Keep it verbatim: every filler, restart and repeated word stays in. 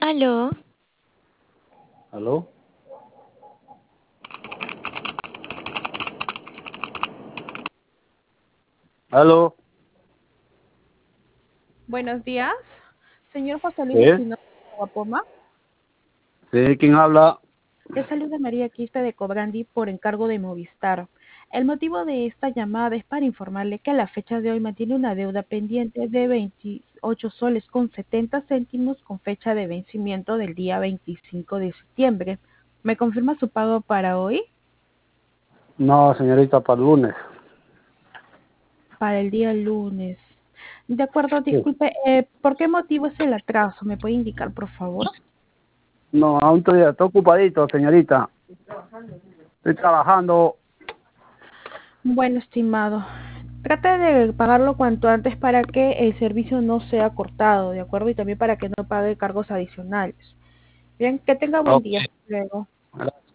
Aló, ¿Aló? ¿Aló? Buenos días, señor José Luis ¿Sí? Espinosa Guapoma. ¿Sí? ¿Quién habla? Le saluda María Quispe de Cobrandi por encargo de Movistar. El motivo de esta llamada es para informarle que a la fecha de hoy mantiene una deuda pendiente de veintiocho soles con setenta céntimos con fecha de vencimiento del día veinticinco de septiembre. ¿Me confirma su pago para hoy? No, señorita, para el lunes. Para el día lunes. De acuerdo, Sí. disculpe, eh, ¿por qué motivo es el atraso? ¿Me puede indicar, por favor? No, aún todavía estoy ocupadito, señorita. Estoy trabajando. Bueno, estimado, trate de pagarlo cuanto antes para que el servicio no sea cortado, ¿de acuerdo? Y también para que no pague cargos adicionales. Bien, que tenga buen Ok. día. Hasta luego.